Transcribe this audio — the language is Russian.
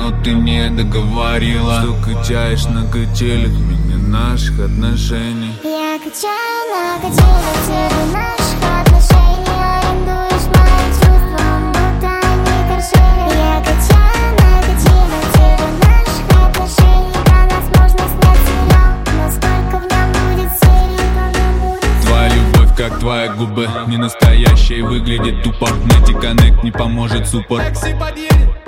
но ты не договорила, что качаешь на качелях меня наших отношений. Я качаю на качелях цену наших отношений. Арендуешь мои чувства, будто они торшери. Я качаю на качелях цену наших отношений. Про нас можно снять сериал, но сколько в нем будет серий? Твоя любовь как твои губы, не настоящая, выглядит тупо. Найти коннект не поможет суппорт. Такси подъедет.